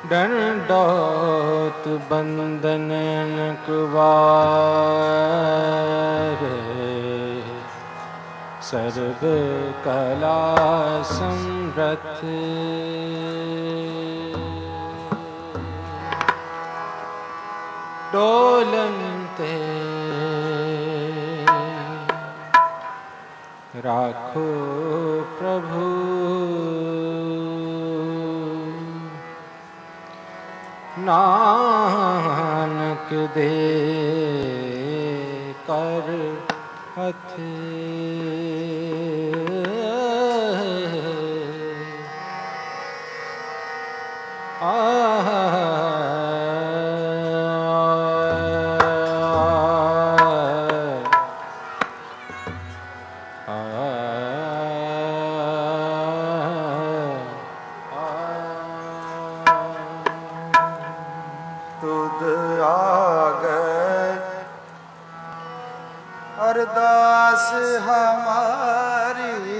दंडोत बंदन अनकवार, सर्व कला समृथ। डोलनते राखो प्रभु, नानक दे कर हथ। अरदास हमारी,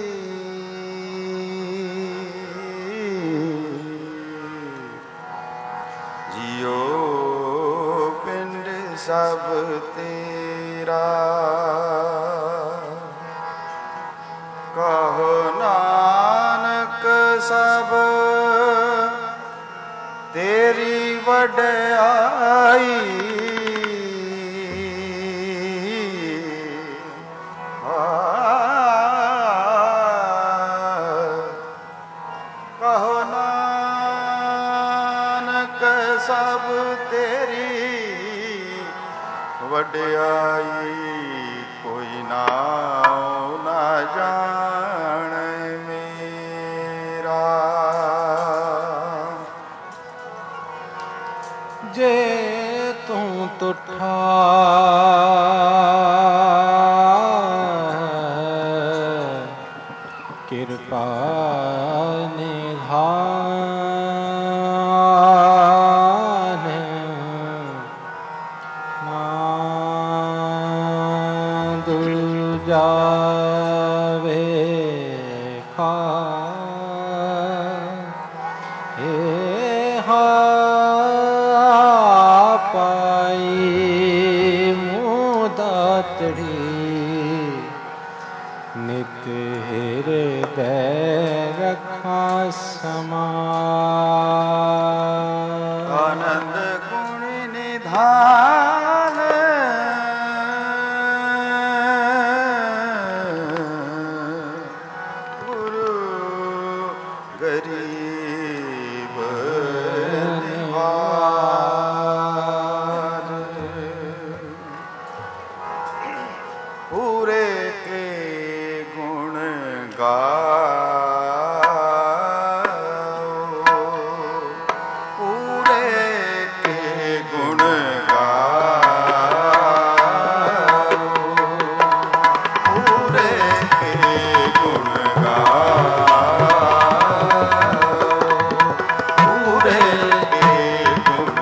जियो पिंड सब तेरा। कहो नानक सब तेरी वड्याई, कहो नानक सब तेरी वड्याई। कोई नाम ना जाने मेरा, जे तू तुठा कृपा निधान, नाद जावे खा हे हा पाई मुदातड़ी। नित हृदय रखा समान, आनंद गुण निधान। गुरु गरीब निवार, पूरे के गुण गाओ, पूरे के गुण गाओ, पूरे के गुण गाओ, पूरे के गुण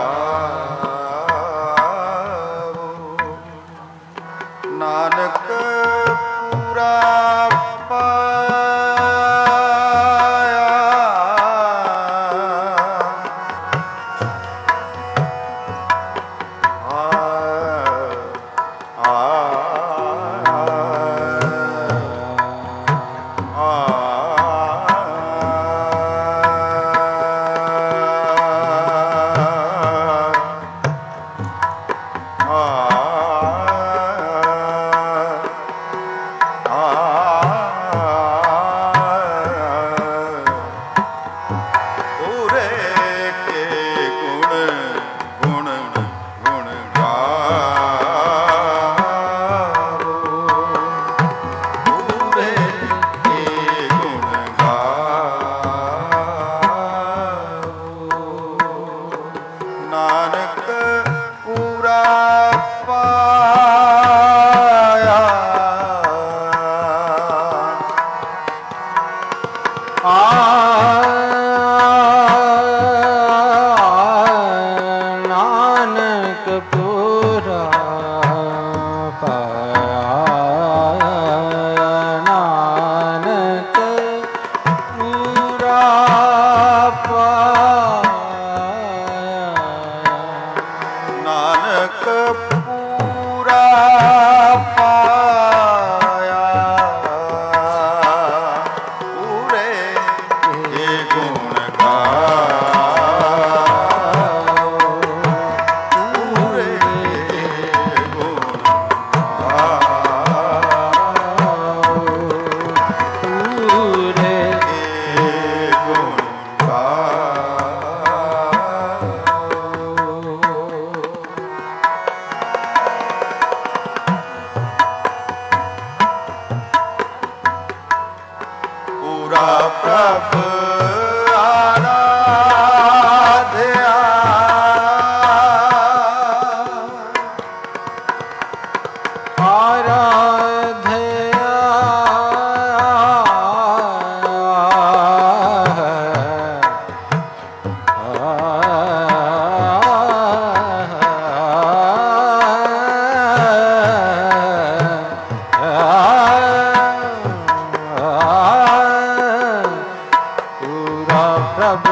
गाओ। नानक पूरा पाए ਪ੍ਰਭ ਆਰਾਧਿਆ ਪ੍ਰਭ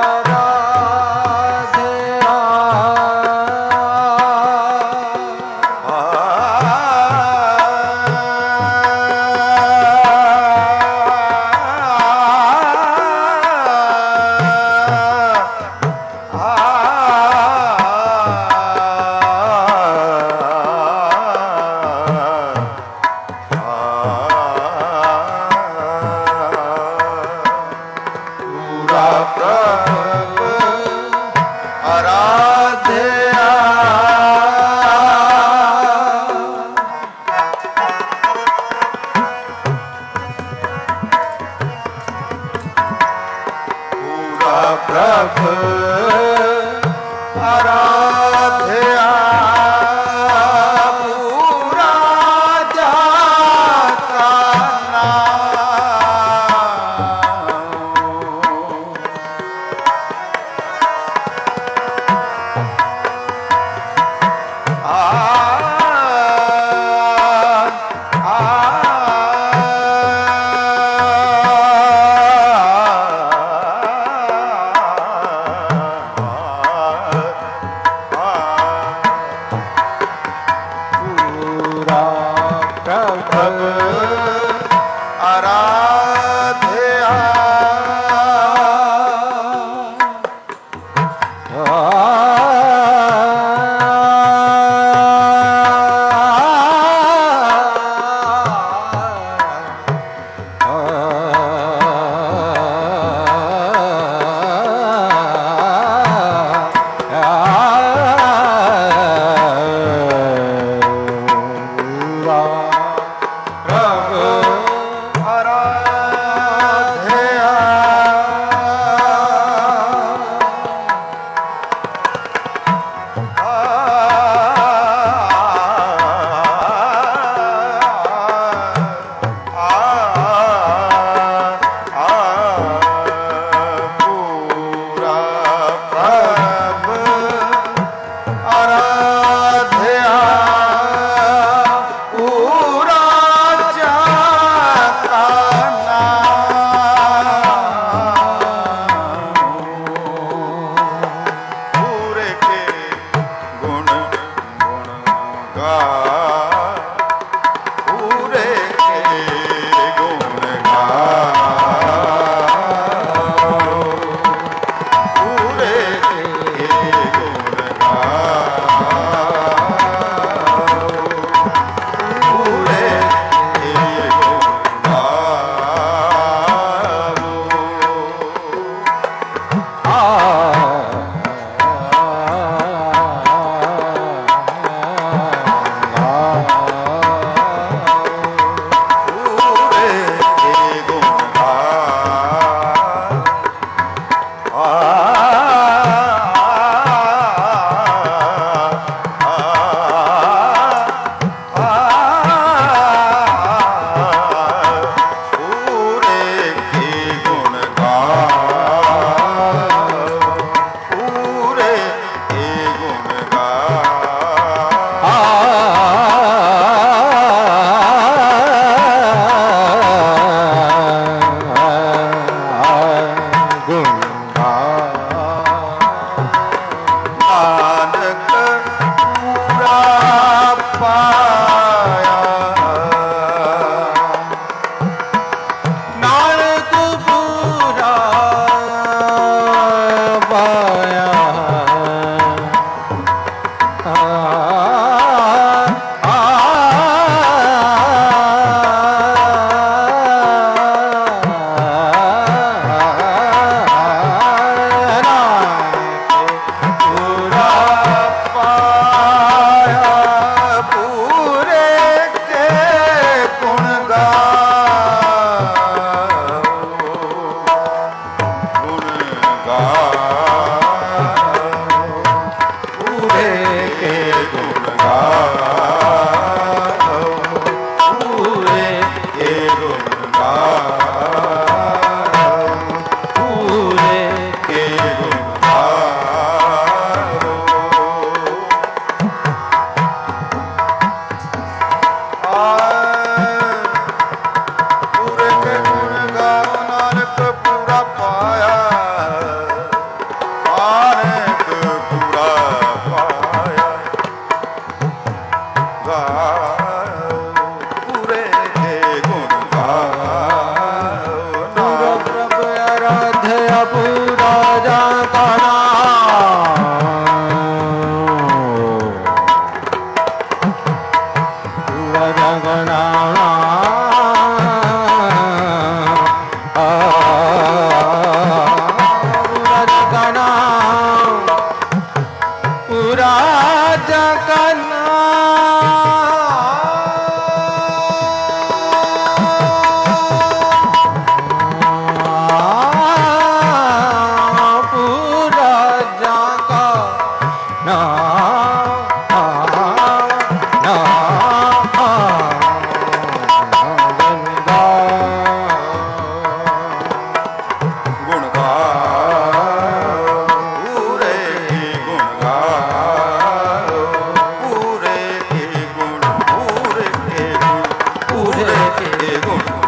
ਪ੍ਰਭ ਆਰਾਧਿਆ ਪੂਰਾ ਜਾਤਾ ਪ੍ਰਭ ਆਰਾਧਿਆ ਪ੍ਰਭ ਆਰਾਧਿਆ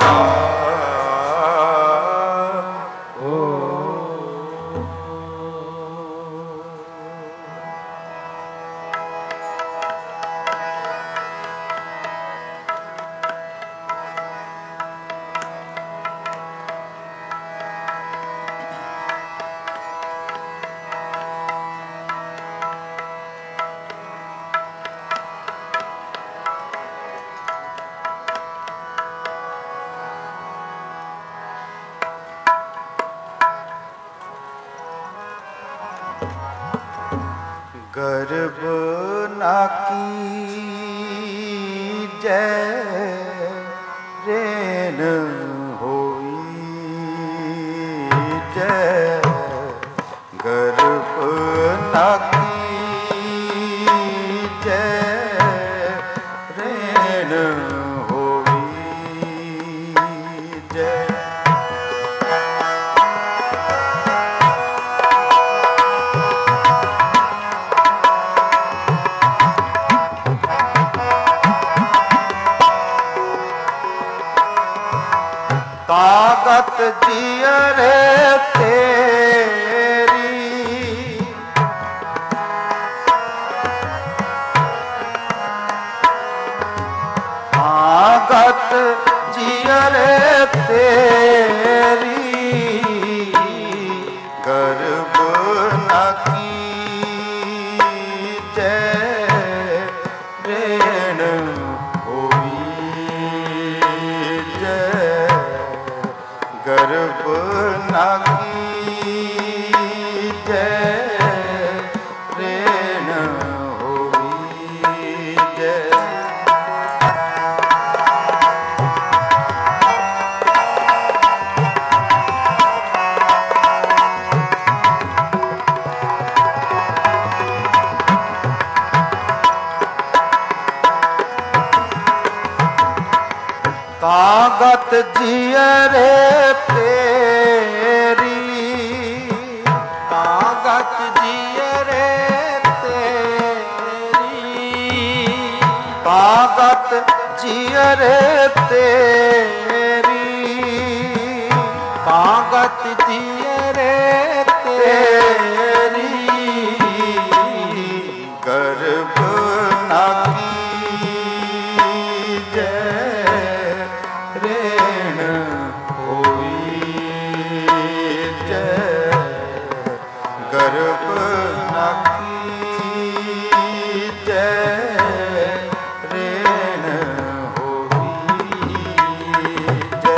गर्भ न कीजै रेन होईजै, गर्भ न कीजै रेन होईजै। ताकत जियरे तेरी, ताकत जियरे तेरी, गर्भ न कीजै रेण होईजै, गर्भ न कीजै रेण होईजै। ताकत जियरे तेरी, ताकत जियरे तेरी, ताकत जियरे तेरी, ताकत जियरे तेरी, गर्भ न कीजै रेण होईजै, गर्भ न कीजै रेण होईजै।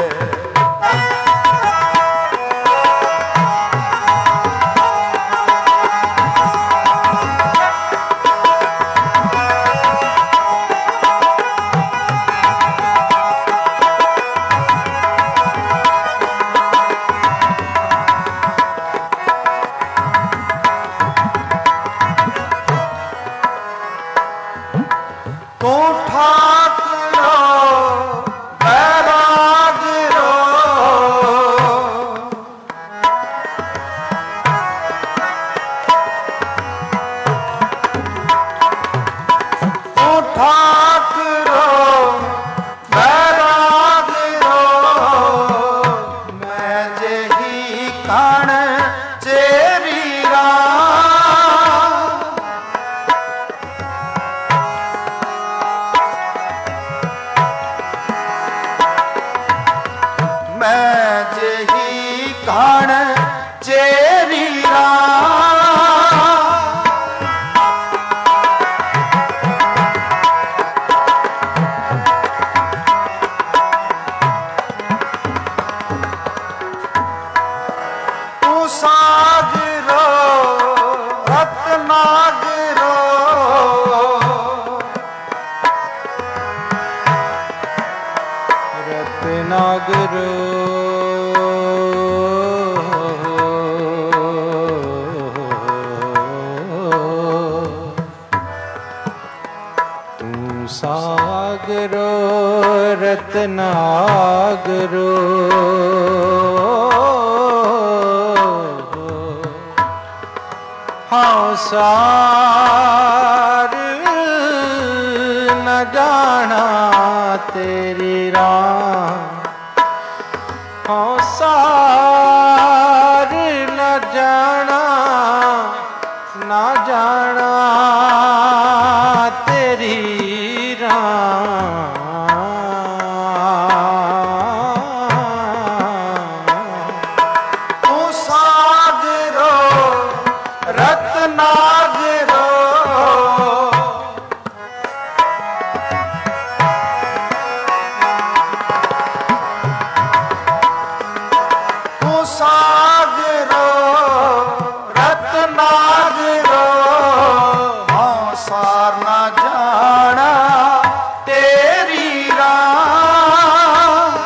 तू ठाकुरो बैरागरो, तू ठाकुरो बैरागरो, मैं जेही कण चेरी राम, मैं जेही कण चेरी राम, तू सागरो रत्नागरो, रत्नागरो, तू सागरो रत्नागरो, हाँ सार न जाना तेरी राह, हों सार न जाना ना जाना तेरी तू सागरो रत्नागरो तू सागरो रत्नागरो हाँ सार ना जाना तेरी राह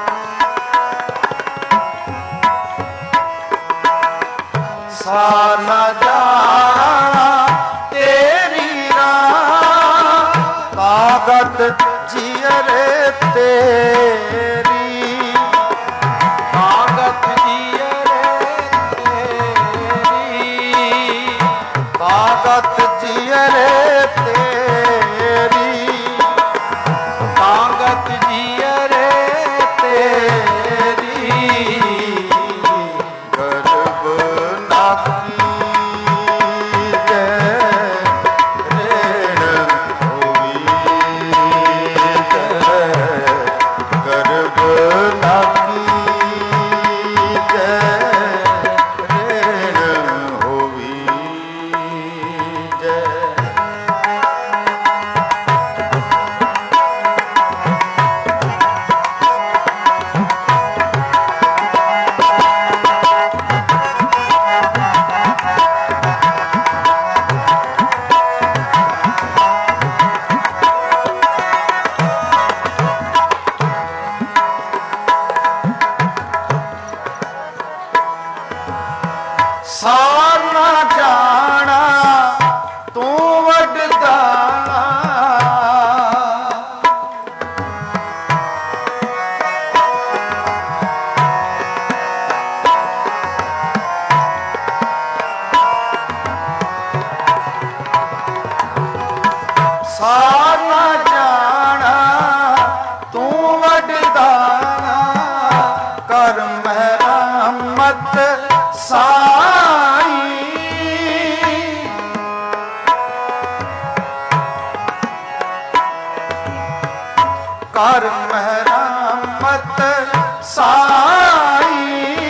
सार ना जाना तेरी राह ताकत जियरे तेरी ताकत जियरे तेरी ताकत जियरे तेरी ताकत जियरे तेरी गर्भ नाकी जय रेण होई जय गर्भ नाकी जय रेण होई जय सार ना जाना तू वडदाना सार ना जाना तू वडदाना कर मेहरमत साई कर मेहरमत साई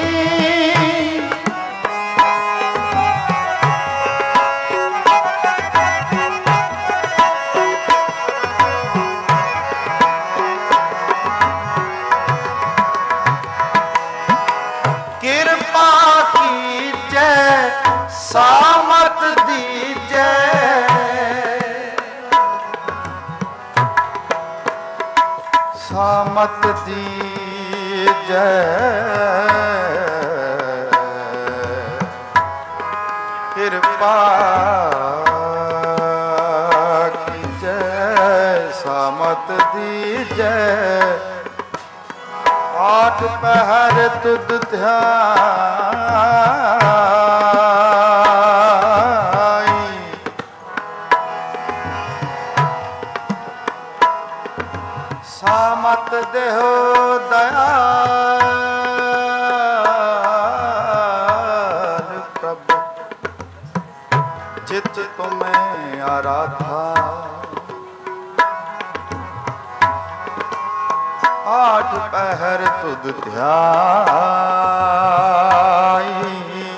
कृपा कीजै सामत दीजै सामत दीजै कृपा कीजै सामत दीजै आठ पहर तुद ध्याई सामत देहो दयाल प्रभु चित तुम्हें आराधा आठ पहर तुद ध्याई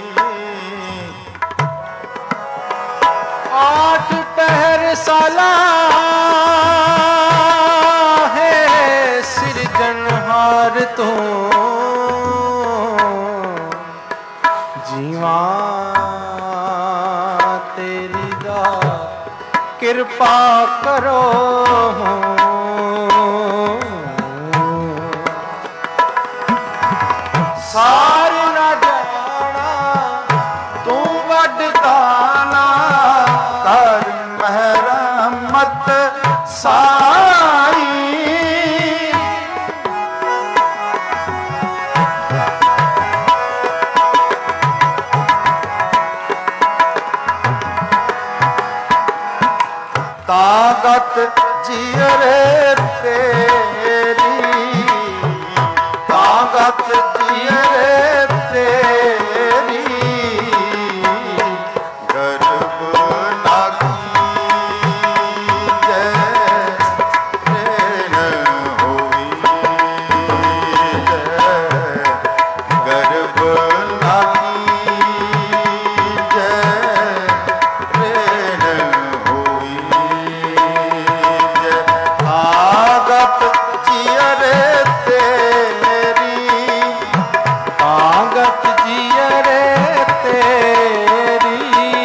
आठ पहर साला है सिरजनहार तो जीवा तेरी दा कृपा करो सार न जाना तू वडदाना कर मेहरमत साई ताकत जियरे तेरी ताकत ਆਗਤ ਜੀਰੇ ਤੇਰੀ ਗਰਭ ਨਾ ਕੀਜੈ ਰੇਣ ਹੋਈ ਜੈ ਗਰਭ ਨਾ ਕੀਜੈ ਰੇਣ ਹੋਈ ਜੈ ਆਗਤ ਜੀਰੇ ਤੇਰੀ ਆਗਤ ਜੀਰੇ ਤੇਰੀ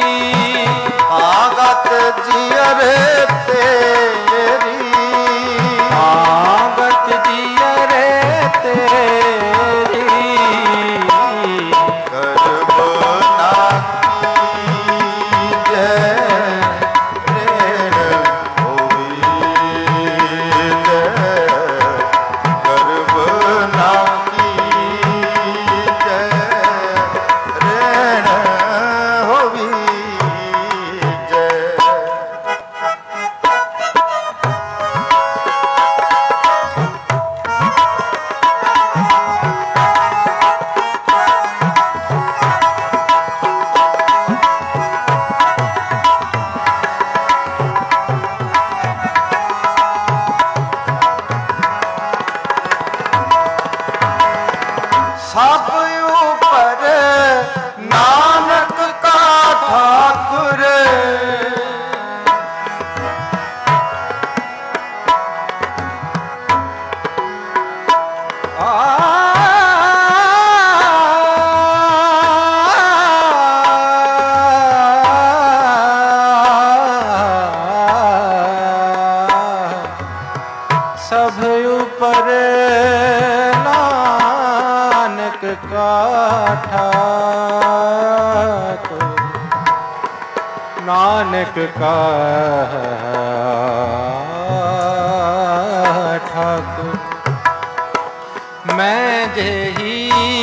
ਆਗਤ ਜੀਰੇ ਤੇਰੀ ਆਗਤ ਜੀਰੇ ਤੇਰੀ ਗਰਭ ਨਾ ਕੀਜੈ ਰੇਣ ਹੋਈ ਜੈ ਗਰਭ ਨਾ ਕੀਜੈ ਰੇਣ ਹੋਈ ਜੈ ਸਭ ਉਪਰ ਨਾਨਕ ਕਾ ਠਾਕੁਰ ਸਭ ਉਪਰ ਨਾਨਕ ਕਾ ਠਾਕੁਰ ਨਾਨਕ ਕਾ ਠਾਕੁਰ ਮੈਂ ਜਿਹੀ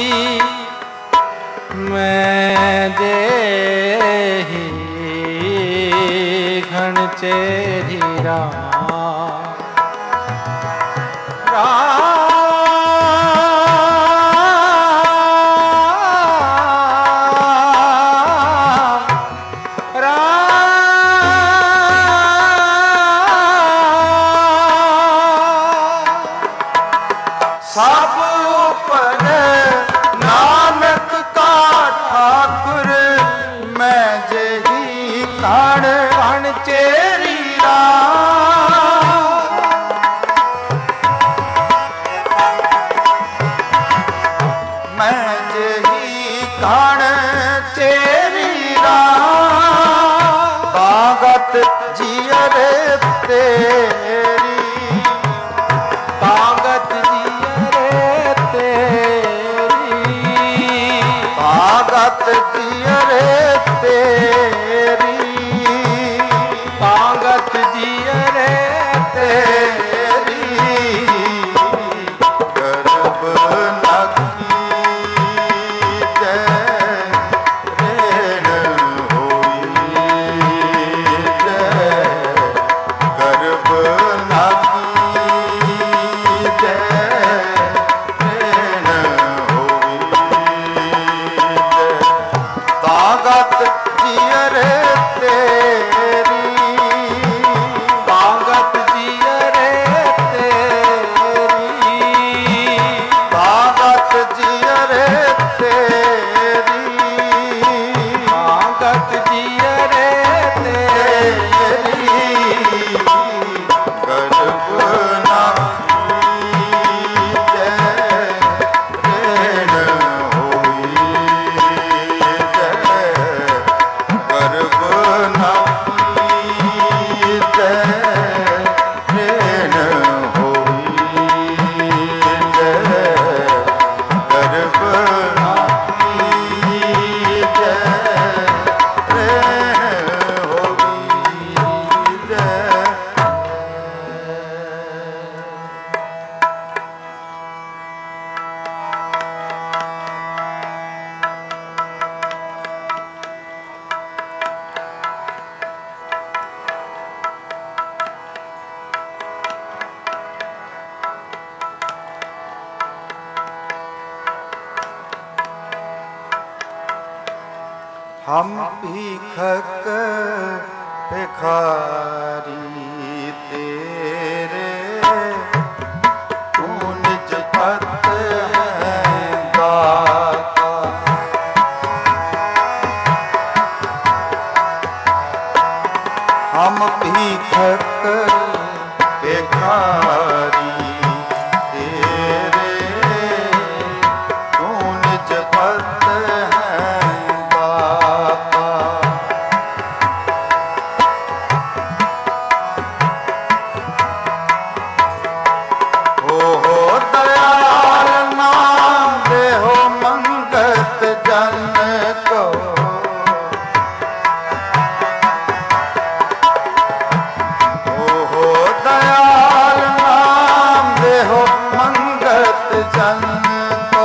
ਘਣ ਚੇਰੀ ਸਭ ਉਪਰ ਨਾਨਕ ਕਾ ਠਾਕੁਰ ਮੈਂ ਜਿਹੀ ਕਣ ਘਣ ਚੇਰੀ ਮੈਂ ਜਿਹੀ ਕਣ ਤੇਰੀ ਬਾਗਤ ਜੀਰੇ ਤੇਰੀ ਤਾਗਤ ਜੀਰੇ ਤੇਰੀ ਬਾਗਤ ਜੀਰੇ ਤੇਰੀ ਤਾਗਤ ਜੀਰੇ ਤੇਰੀ ਗਰਭ ਨਾ ਕੀਜੈ ਰੇਣ ਹੋਈ ਜੈ ਗਰਭ ਨਾ हम भीखक भिखारी तेरे, तू निज पत है दाता। हम भीखक भिखारी तेरे, तू निज पत है दाता। हो दयाल नाम देहो मंगत जन को, दयाल नाम देहो मंगत जन को,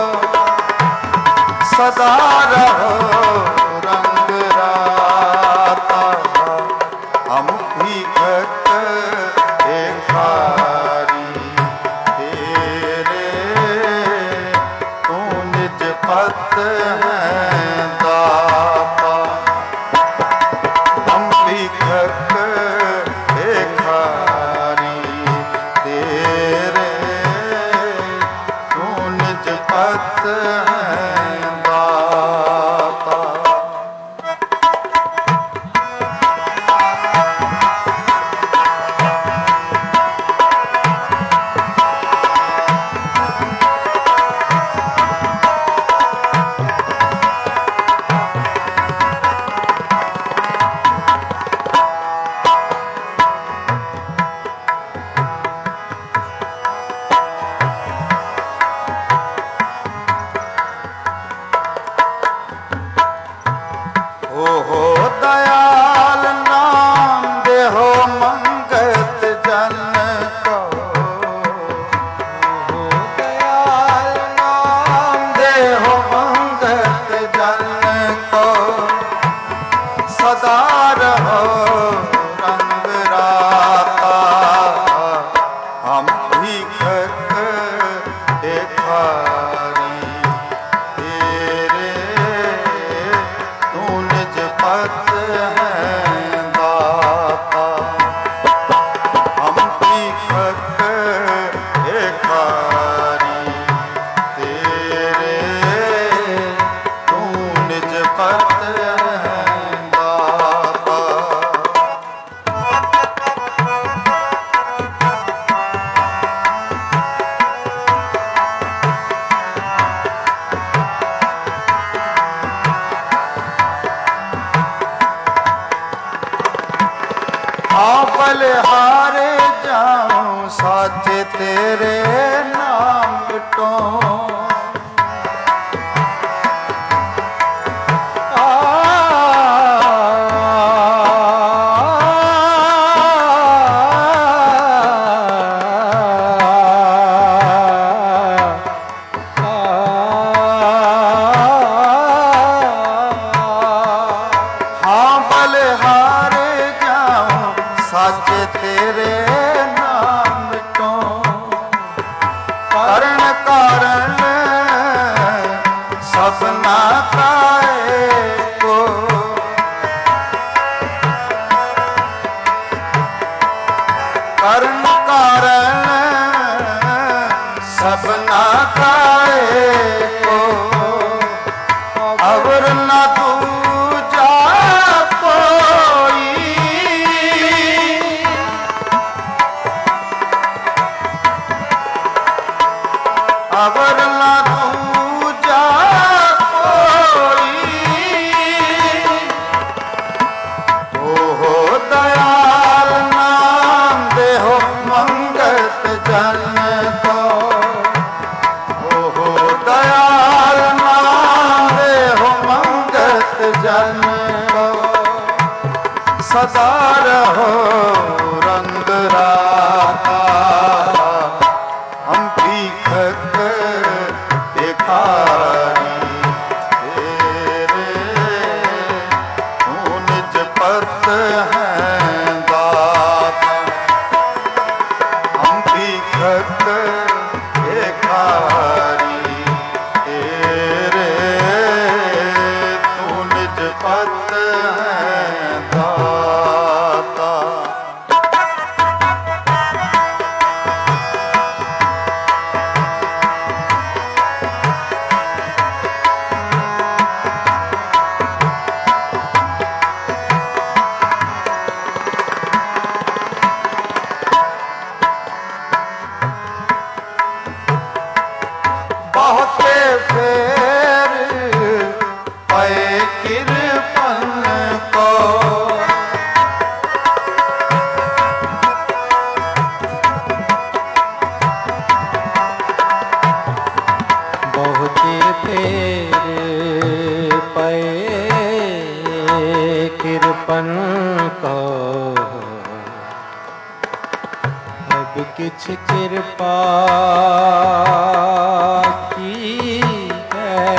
सदा रहो रंग राता। हम भीखक भिखारी तेरे, तू निज पत है दाता। हम भीखक भिखारी तेरे, तू निज पत है दाता। तेरे पए कृपन को अब किछ कृपा की है,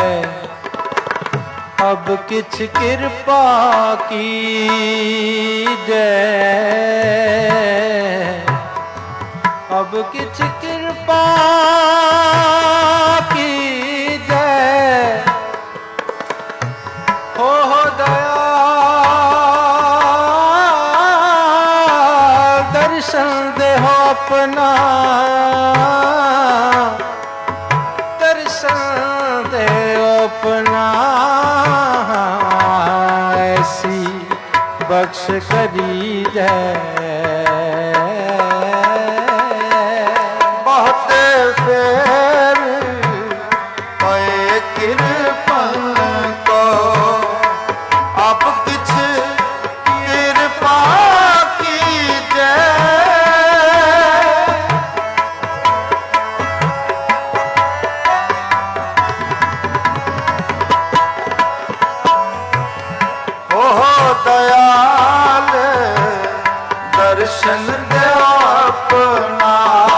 अब किछ कृपा की जय, अब किछ कृपा की जय, हो दया दर्शन दे हो अपना, दर्शन दे हो अपना, ऐसी बख्श करी जय। फेर पए कृपन को अब किछ कृपा की जय, हो दयाल दर्शन दे अपना,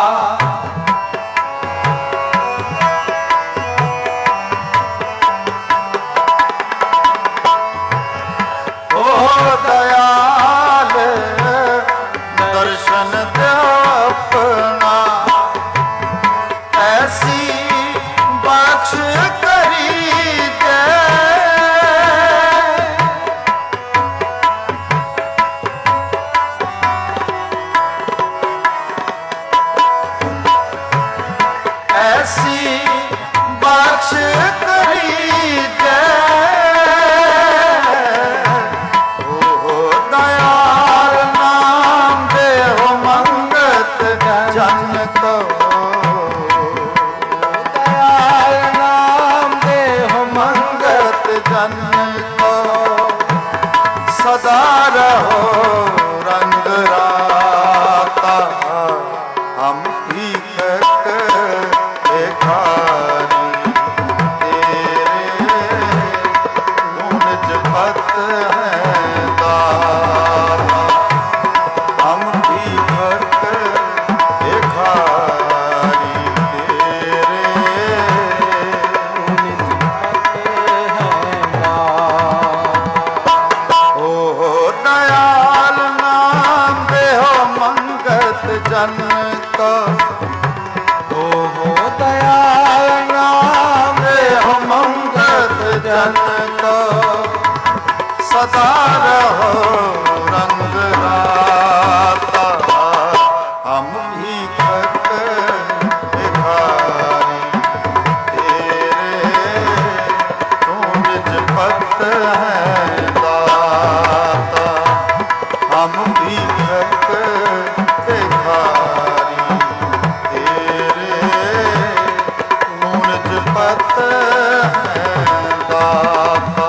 दयाल दर्शन दे अपना, ऐसी बख्श करी जय, ऐसी बख्श करी जय, जन को दयाल नाम दे हो मंगत जन को, सदा रहो रंग राता हम भीखक भिखारी, तेरे गुण जपत हैं दाता हम भीखक भिखारी, तेरे ओ दयाल नाम दे हो मंगत जन को, ओ दयाल नाम दे हो मंगत जन को, सदा रहो रंग राता हम भीखक भिखारी, तेरे तुम जपत हैं दाता हम भीखक भिखारी, तेरे तुम जपत हैं दाता।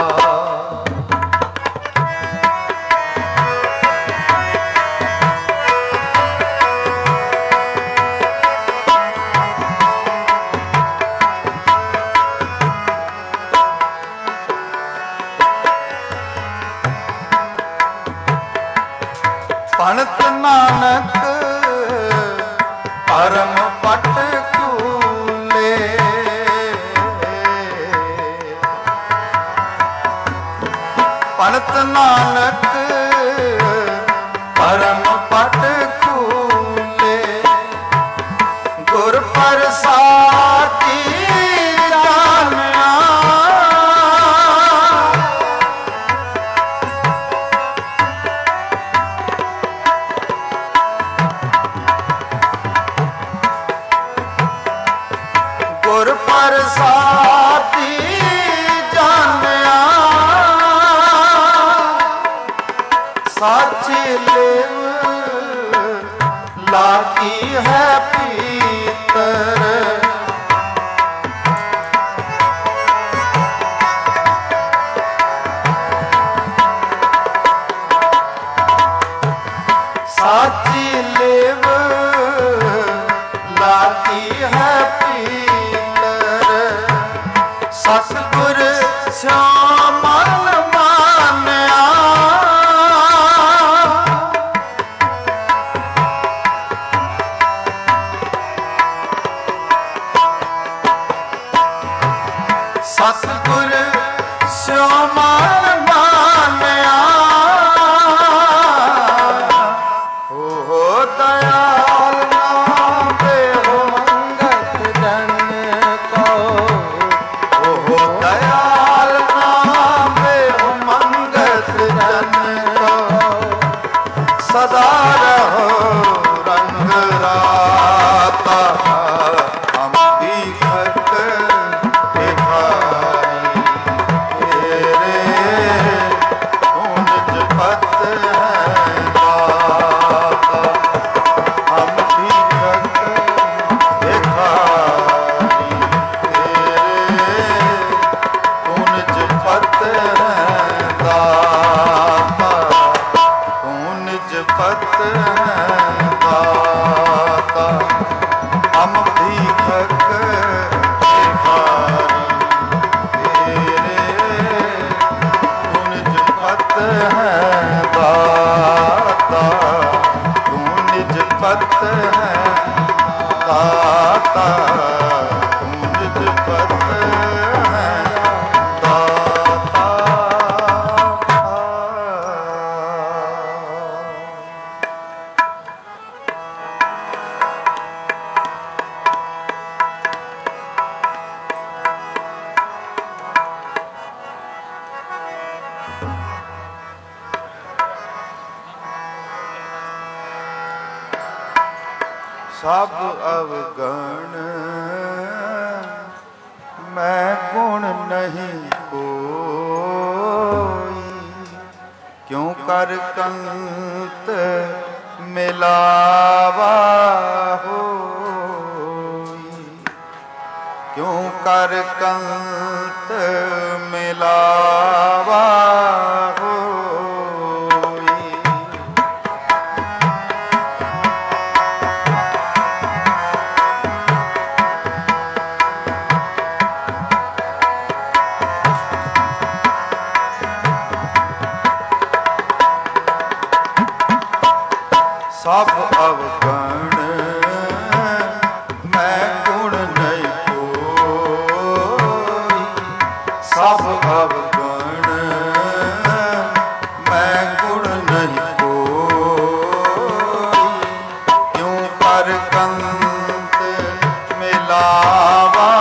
पणत नानक परम पट कूले, पणत नानक परम पट कूले, गुर प्रसादी जानिया, गुर प्रसादी जानिया, ਸਤਿਗੁਰ ਸਿਉ ਮਨ ਮਾਨਿਆ ਸਤਿਗੁਰ ਸਿਉ ਮਨ ਮਾਨਿਆ ਹੋ ਦਇਆਲ ਨਾਮ ਦੇਹੁ ਮੰਗਤ ਜਨ ਕੋ ਹੋ ਦਇਆਲ ਨਾਮ ਦੇਹੁ ਮੰਗਤ ਜਨ ਕੋ ਸਦਾ ਰਹੋ ਰੰਗ ਰਾਤਾ ਹਮ ਦੀਖਤ ਬਿਹਾਰੀ ਤੇਰੇ ਤੂੰ ਨਿਜ ਪਤ ਹੈ ਦਾਤਾ ਹਮ ਦੀਖਤ ਬਿਹਾਰੀ ਤੇਰੇ ਤੂੰ ਨਿਜ ਪਤ ਹੈ ਦਾਤਾ ਤੂੰ ਨਿਜ ਪਤ ਹੈ ਦਾਤਾ ਹਮ ਭੀਖਕ ਬਿਹਾਰੀ ਤੇਰੇ ਤੂੰ ਨਿਜ ਪਤ ਹੈ ਦਾਤਾ ਤੂੰ ਨਿਜ ਪਤ ਹੈ ਦਾਤਾ ਤੂੰ ਨਿਜ ਪਤ ਹੈ ਦਾਤਾ ਸਭ ਅਵਗਣ ਮੈਂ ਗੁਣ ਨਹੀਂ ਕੋਈ ਕਿਉ ਕਰ ਕੰਤ ਮਿਲਾਵਾ ਹੋਈ ਕਿਉ ਕਰ ਕੰਤ ਮਿਲਾਵਾ ਹੋਈ ਸਭ ਅਵਗਣ ਮੈਂ ਗੁਣ ਨਹੀਂ ਕੋਈ ਸਭ ਅਵਗਣ ਮੈਂ ਗੁਣ ਨਹੀਂ ਕੋਈ ਕਿਉ ਕਰ ਕੰਤ ਮਿਲਾਵਾ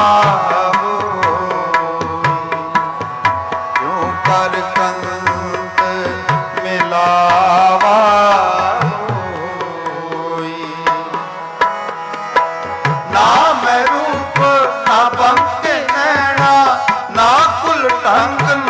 ਹੋਈ ਕਿਉ ਕਰ ਕੰਤ ਮਿਲਾਵਾ ਨਾ ਮੈਂ ਰੂਪ ਨਾ ਬੰਕੇ ਨੈਣਾ ਨਾ ਕੁਲ ਢੰਗ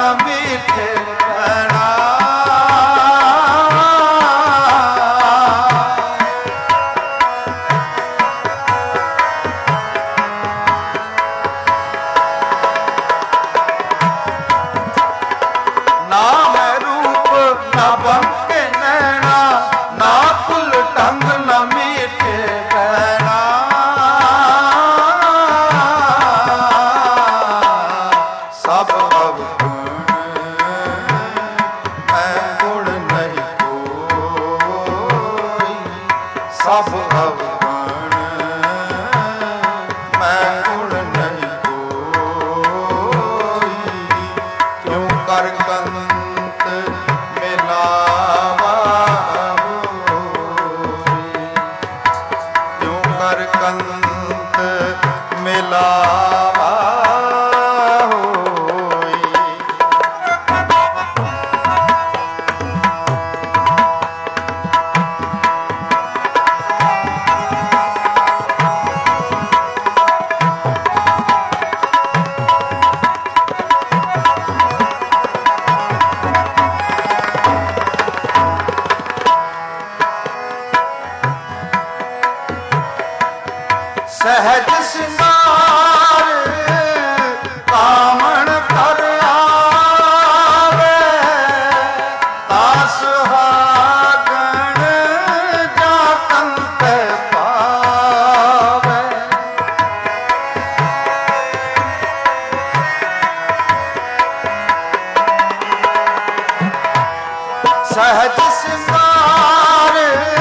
ਸਹਜ ਸਿੰਗਾਰ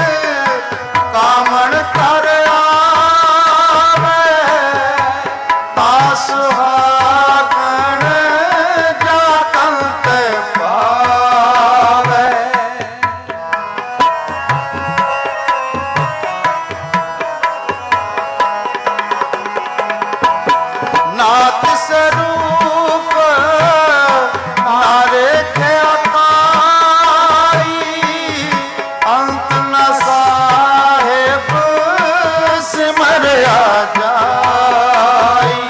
ਕਾਮਣ ਕਰ ਆਵੇ ਤਾ ਸੁਹਾਗਣ ਜਾ ਕੰਤ ਪਾਵੇ ਨਾਥ ਸਰੂਪ ਨਾ ਰੇਖਿਆ ਕਾਈ ਅੰਤ ਨ ਸਾਹਿਬ ਸਿਮਰਿਆ ਜਾਈ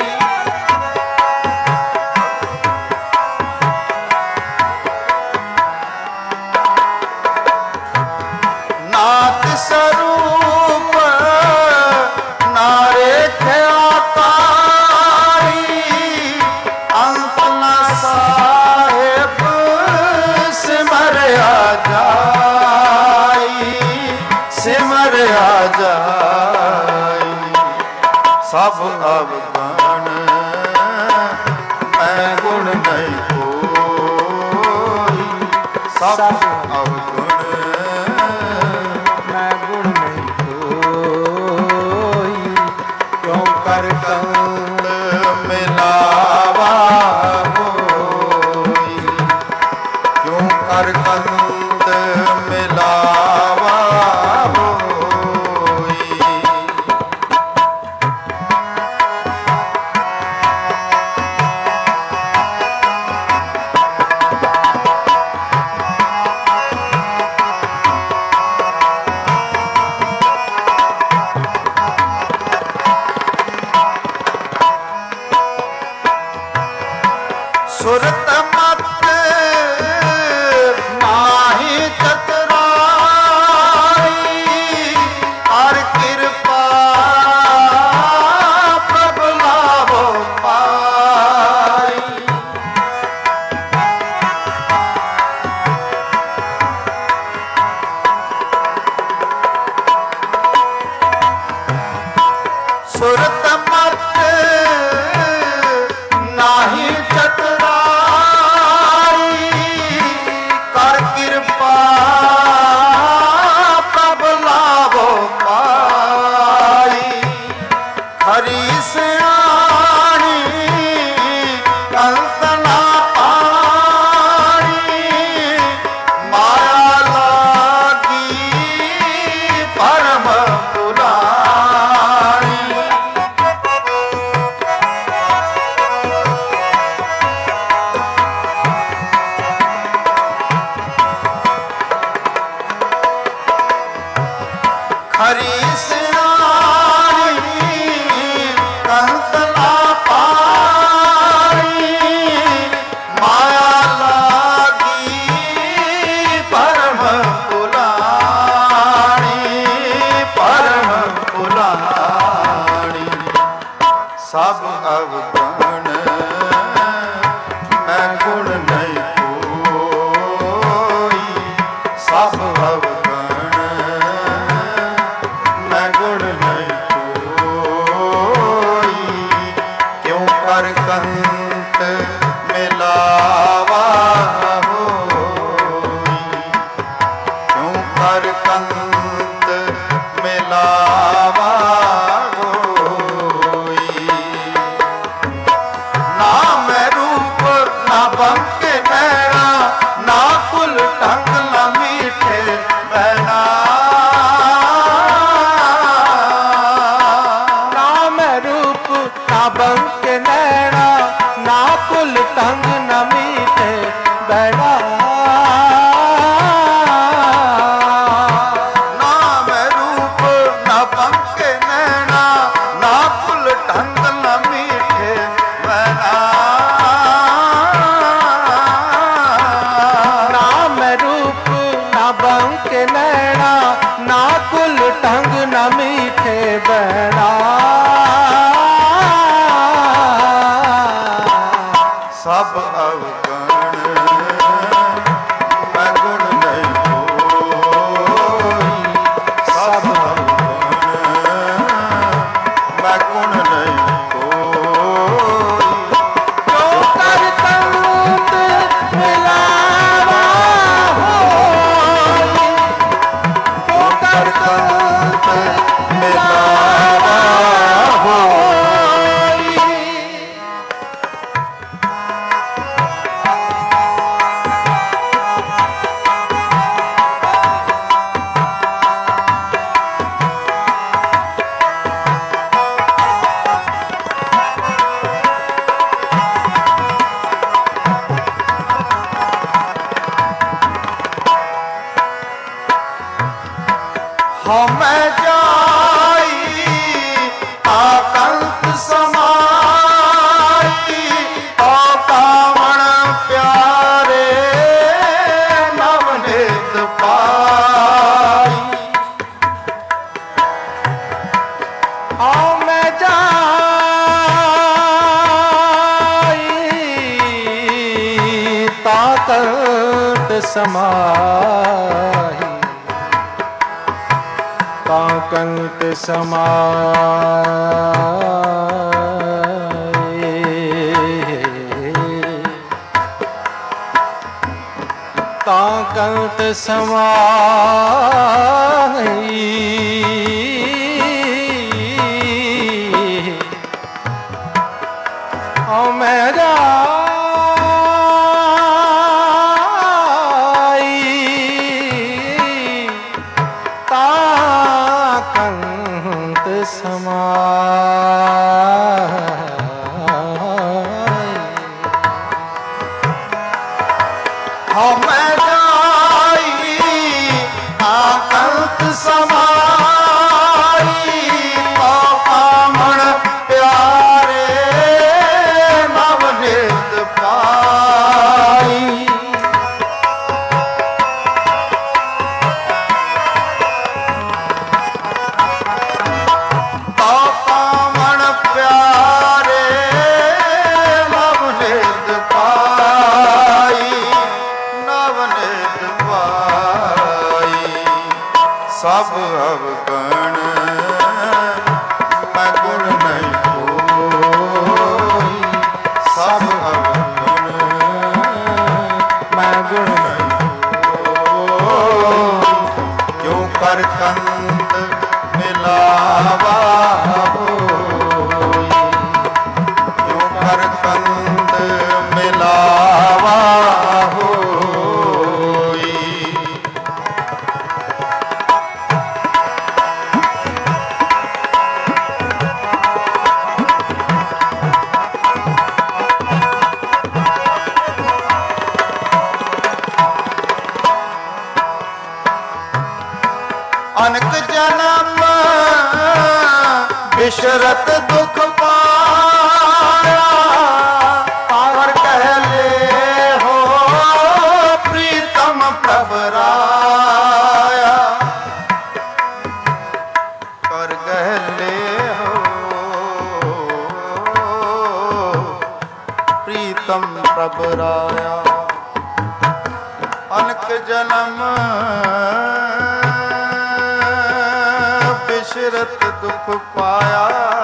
ਨਾਥ ਸਰੂਪ ਨਾ ਰੇਖਿਆ ਅੰਤ ਨ ਸਾਹਿਬ ਸਿਮਰਿਆ ਜਾਈ ਸਿਮਰਿਆ ਜਾਈ ਸਭ ਅਵਗਣ ਮੈਂ ਗੁਣ ਨਹੀਂ ਕੋਈ ਸਭ ਅਵਗਣ ਮੈਂ ਗੁਣ ਨਹੀਂ ਕੋਈ ਕਿਉਂ ਕਰ ਕੰਦ ਮਿਲਾਵਾ ਹੋਈ ਕਿਉਂ ਕਰ ਕੰਦ ਮਿਲਾਵਾ ਹੋਈ ਸੁਰਤ ਮਤ ਨਾਹੀ ਚਤਰਾਈ ਹਰ ਕਿਰਪਾ ਪ੍ਰਭ ਲਾਵੋ ਪਾਈ ਸੁਰਤ ਮਤ ਨਾਹੀ ਚਤਰਾਈ ਕਰ ਕਿਰਪਾ ਪ੍ਰਭ ਲਾਵੋ ਪਾਈ ਹਰੀ ਸਿਆਣੀ ਕੰਤ ਨਾ ਪਾਣੀ ਮਾਇਆ ਲਾਗੀ ਪਰਮ ਪੁਰਾਣੀ ਹਰੀ ਸਿਆਣੀ ਕੰਤ ਨਾ ਪਾਈ ਮਾਇਆ ਲਾਗੀ ਪਰਮ ਪੁਰਾਣੀ ਸਭ ਅਵਗਣ ਮੈਂ ਗੁਣ ਨਹੀਂ ਕੋਈ ਸਭ ਅਵਗਣ ਮੈਂ ਗੁਣ ਨਹੀਂ ਕੋਈ ਕਿਉਂ ਕਰ ਕੰਤ ਮਿਲਾਵਾ ਹੋਈ ਕਿਉਂ ਕਰ ਕੰਤ ਮਿਲਾਵਾ ਹੋਈ ਨਾ ਮੈਂ ਰੂਪ ਨਾ ਬੰਕੇ ਨੈਣਾ ਨਾ ਕੁਲ ਢੰਗ ਨਾ ਮੀਠੇ ਬਹਿਣਾ ਨਾ ਮੈਂ ਰੂਪ ਨਾ ਬੰਕ ਨੈਣਾ ਨਾ ਕੁਲ ਢੰਗ ਨਾ ਮੀਠੇ ਬੈਣਾ ਨਾ ਮੈਂ ਰੂਪ ਨਾ ਬੰਕੇ ਨੈਣਾ ਨਾ ਕੁਲ ਢੰਗ ਨਾ ਮੀਠੇ ਬਹਿਣਾ ਨਾ ਮੈਂ ਰੂਪ ਨਾ ਬੰਕ ਨੈਣਾ ਨਾ ਕੁਲ ਢੰਗ ਨਾ ਮੀਠੇ ਬੈਣਾ ਸਭ ਅਵਗਣ ਮੈਂ ਗੁਣ ਨਹੀਂ ਕੋਈ ਸਭ ਅਵਗਣ ਮੈਂ ਗੁਣ ਨਹੀਂ ਕੋਈ ਜੋ ਕਰ ਕੰਤ ਮਿਲਾਵਾ ਹੋਈ ਹਉਮੈ ਜਾਈ ਆਕੰਤ ਸਮਾਈ ਹਉ ਕਾਵਣ ਪਿਆਰੇ ਨਵ ਨਿਤ ਪਾਈ ਹਉਮੈ ਜਾਈ ਤਾਕਤ ਸਮਾਈ ਤਾਕਤ ਸਮਾਈ ਤਾਕਤ ਸਮਾਈ ਹਉਮੈ ਜਾਈ ਤਾਕਤ ਸਮਾਈ ਹਉਮੈ ਜਾਈ ਆਕੰਤ ਸਮਾਈ ਹਉ ਕਾਮਣ ਪਿਆਰੇ ਨਵ ਨਿਤ ਪਾਈ ਹਉ ਕਾਮਣ ਪਿਆਰੇ ਨਵ ਨਿਤ ਪਾਈ ਨਵ ਨਿਤ ਪਾਈ ਸਭ ਅਵਗਣ ਮੈਂ ਗੁਣ ਨਹੀਂ ਕੋਈ ਸਭ ਅਵਗਣ ਮੈਂ ਗੁਣ ਕੋਈ ਕਿਉ ਕਰ ਕੰਦ ਮਿਲਾਵਾ ਹੋਈ ਕਿਉ ਕਰ ਕੰਦ ਮਿਲਾਵਾ ਹੋਈ ਅਨਕ ਜਨਮ ਬਿਸ਼ਰਤ ਦੁਖ ਪਾਇਆ ਪਰ ਕਹਿ ਲੈ ਹੋ ਪ੍ਰੀਤਮ ਪ੍ਰਭ ਰਾਇਆ ਕਰ ਕਹਿ ਲੈ ਹੋ ਪ੍ਰੀਤਮ ਪ੍ਰਭ ਰਾਇਆ ਅਨਕ ਜਨਮ ਬਿਸ਼ਰਤ ਦੁਖ ਪਾਇਆ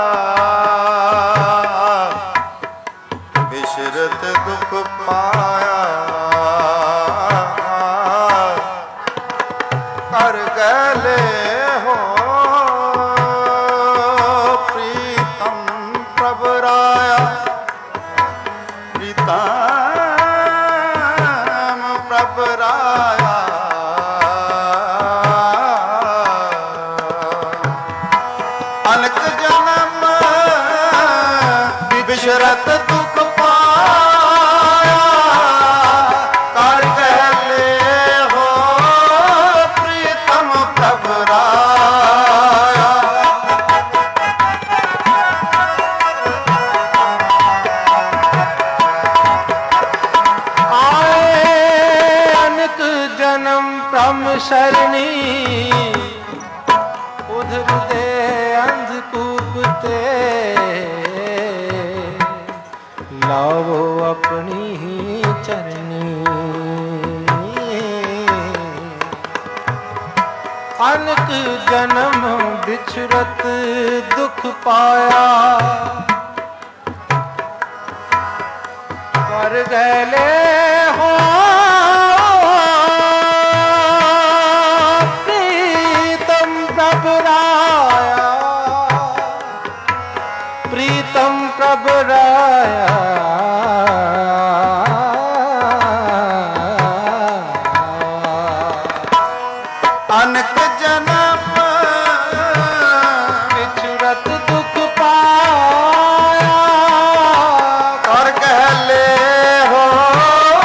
ਬਿਸ਼ਰਤ ਦੁਖ ਪਾਇਆ ਕਰ ਗਲੇ ਹੋ ਪ੍ਰੀਤਮ ਪ੍ਰਭ ਰਾਇਆ ਪ੍ਰੀਤਮ ਪ੍ਰਭ ਰਾਇਆ ਅਨਕ ਜਨਮ ਬਿਸ਼ਰਤ ਦੁਖ ਪਾਇਆ ਕਰ ਗਲੇ ਹੋ ਪ੍ਰੀਤਮ ਪ੍ਰਭ ਰਾਇਆ ਆਏ ਅਨਕ ਜਨਮ ਭ੍ਰਮ ਸ਼ਰਣੀ ਉਧਰ ਦੇ ਅੰਧਕੂਪ ਤੇ ਲਾਵੋ ਆਪਣੀ ਹੀ ਚਰਨੀ ਅਨਕ ਜਨਮ ਵਿਛਰਤ ਦੁਖ ਪਾਇਆ ਕਰ ਗਲੇ ਹੋ ਪ੍ਰੀਤਮ ਪ੍ਰਭ ਰਾਇਆ ਪ੍ਰੀਤਮ ਪ੍ਰਭ ਰਾਇਆ ਅਨਕ ਜਨਮ ਵਿਛਰਤ ਦੁਖ ਪਾਇਆ ਕਰ ਗਲੇ ਹੋ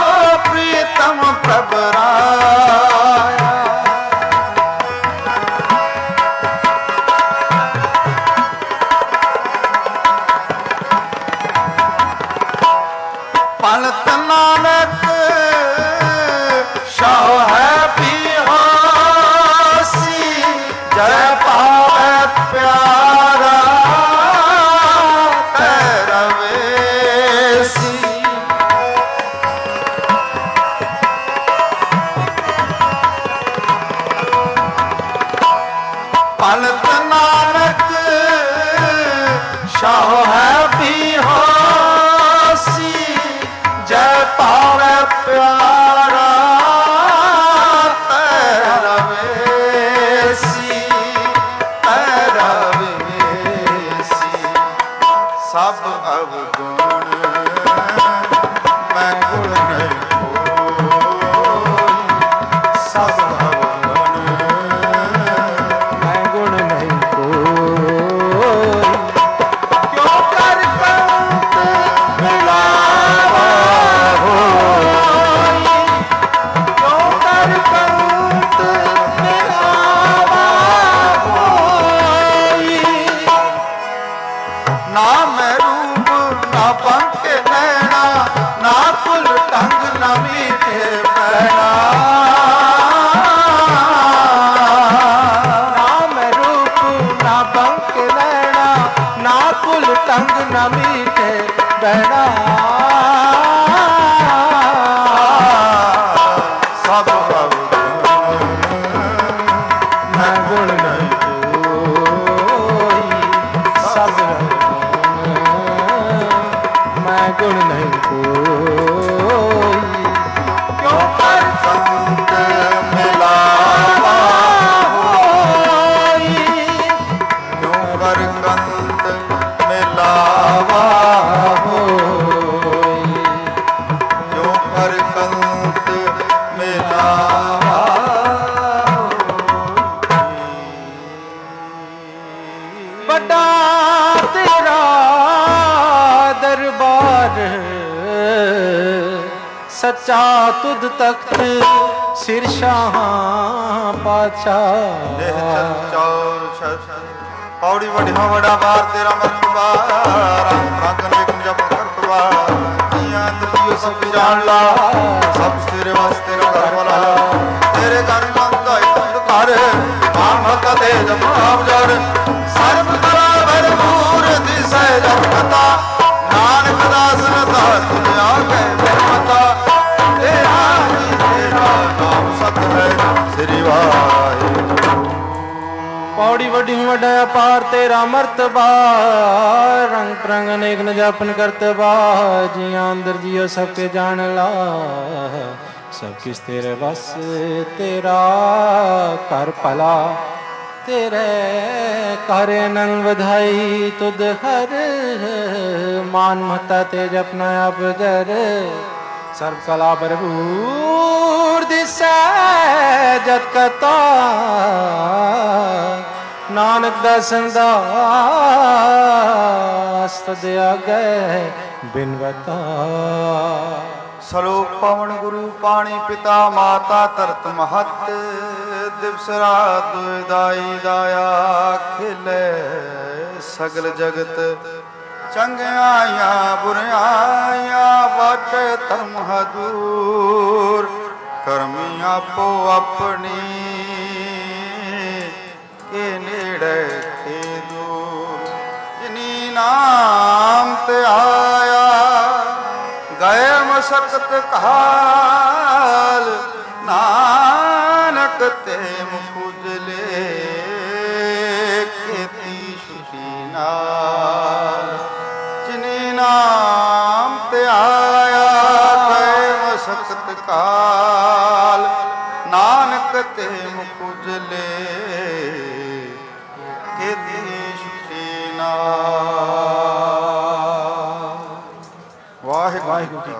ਭਲਤ ਨਾਨਕ ਸ਼ਾਹ ਹੈ ਬਿਹਾਸੀ ਜੈ ਪਾਵੈ ਪਿਆਰਾ ਤੇਰਾ ਵੇਸੀ। ਭਲਤ ਨਾਨਕ ਸ਼ਾਹ ਹੈ ਬਿਹਾਸੀ ਜੈ ਪਾਵੈ ਪਿਆਰਾ ਤੇਰਾ ਵੇਸੀ ਤੇਰਾ ਵੇਸੀ। ਸਭ ਅਵਗੁਣ ਮੈਂ ਗੁਣ ਨਹੀਂ ਕੋਈ, ਸਭ ਅਵਗੁਣ ਮੈਂ ਗੁਣ ਨਹੀਂ ਕੋਈ। ਕਿਉਂ ਕਰ ਕੰਤ ਮਿਲਾਵਾ ਹੋਈ, ਕਿਉਂ ਕਰ ਕੰਤ ਮਿਲਾਵਾ ਹੋਈ। ਨਾ ਮੈਂ ਰੂਪ ਨਾ ਬੰਕੇ ਨੈਣਾ, ਨਾ ਕੁਲ ਢੰਗ ਨਾ ਮੀਠੇ ਪੈਣਾ। ਨਾ ਮੈਂ ਰੂਪ ਨਾ ਬੰਕ ਲੈਣਾ, ਨਾ ਕੁਲ ਟੰਗ ਨਾ ਮੀਠੇ ਬਹਿਣਾ। ਸਭ ਅਵਗੁਣ ਮੈਂ ਗੁਣ ਨਹੀਂ ਕੋਈ, ਸਭ ਅਵਗੁਣ ਮੈਂ ਗੁਣ ਨਹੀਂ ਕੋਈ। ਕਿਉਂ ਕਰ ਸੰਤ ਮਿਲਾਵਾ ਹੋਈ, ਕਿਉਂ ਕਰ ਕੰਤ ਮਿਲਾਵਾ ਹੋਈ। ਕਿਉਂ ਕਰ ਕੰਤ ਮਿਲਾਵਾ ਵੱਡਾ ਤੇਰਾ ਦਰਬਾਰ, ਸੱਚਾ ਤੁਧ ਤਖਤ ਸਿਰ ਸ਼ਾਹਾਂ ਪਾਤਸ਼ਾਹ। ਦੇਹ ਚਲ ਚੌਰ ਛਸ ਪੌੜੀ ਵਡਿਆ ਵਡਾ ਬਾਰ ਤੇਰਾ ਮਰਤਬਾ। ਰੰਗ ਰੰਗ ਨਿਕ ਜਪ ਕਰਤਵਾ ਜੀਆਂ ਤੁਝਿਓ ਸਭ ਜਾਣ ਲਾ। ਸਭ ਤੇਰੇ ਵਾਸਤੇ ਘਰ ਵਾਲਾ ਤੇਰੇ ਘਰ ਮੰਗਾ ਇੱਕ ਘਰ ਮਾਮਕ ਦੇ ਜਮਾਬ ਜਰ ਸਰਬ ਕਲਾ ਭਰਪੂਰ ਦਿਸੈ ਜਪ ਕਥਾ। ਨਾਨਕ ਦਾਸ ਨਤਾ ਤੁਝਿਆ ਕੈ ਬਰਮਤਾ। ਤੇਰਾ ਹੀ ਤੇਰਾ ਨਾਮ ਸਤ ਹੈ ਸ੍ਰੀ ਵਾਹਿਗੁਰੂ। ਪੌੜੀ ਵੱਡੀ ਵੱਡਾ ਅਪਾਰ ਤੇਰਾ ਮਰਤਬਾ। ਰੰਗ ਪ੍ਰੰਗ ਅਨੇਕ ਨ ਜਾਪਨ ਕਰਤਬਾ। ਜੀਆਂ ਅੰਦਰ ਜੀਓ ਸਭ ਕੇ ਜਾਣ ਲਾ। ਸਭ ਕਿਸ ਤੇਰੇ ਬਸ ਤੇਰਾ ਕਰ ਭਲਾ। ਤੇਰੇ ਕਰ ਅਨੰਗ ਵਧਾਈ ਤੁਧ ਹਰ। ਮਾਨ ਮਹਤਾ ਤੇਜ ਆਪਣਾ ਆਪ ਜਰ। ਸਰਬ ਕਲਾ ਭਰਪੂਰ ਦਿਸੈ ਜਤ ਕਤਾ। ਨਾਨਕ ਦਾਸਨ ਦਾਸ ਤਦ ਆਗੈ ਬਿਨਵਤਾ। ਸਲੋਕ ਪਵਨ ਗੁਰੂ ਪਾਣੀ ਪਿਤਾ ਮਾਤਾ ਧਰਤ ਮਹਤ। ਦਿਵਸ ਰਾਤ ਦਾਈ ਦਾਇਆ ਖਿਲੇ ਸਗਲ ਜਗਤ। ਚੰਗਿਆਈਆਂ ਬੁਰਿਆਈਆਂ ਵਾਟੇ ਧਰਮ ਹਦੂਰ। ਕਰਮੀ ਆਪੋ ਆਪਣੀ ਕੇ ਨੇੜੇ ਕੇ ਦੂਰ। ਜਿਨੀ ਨਾਮ ਤੇ ਆਇਆ ਗਏ ਮਸਕਤ ਕਾਲ। ਨਾਨਕ ਤੇ ਮੁਖੁਜਲੇ ਖੇਤੀ ਸੁਖੀ ਨਾਲ। ਜਿਨੀ ਨਾਮ ਤੇ ਆਇਆ ਗਏ ਮਸਕਤ ਕਾਲ। ਨਾਨਕ ਤੇ ਮੁਖੁਜਲੇ ਖੇਤੀ ਸੁਖੀ ਨਾਲ। ਵਾਹਿਗੁਰੂ ਜੀ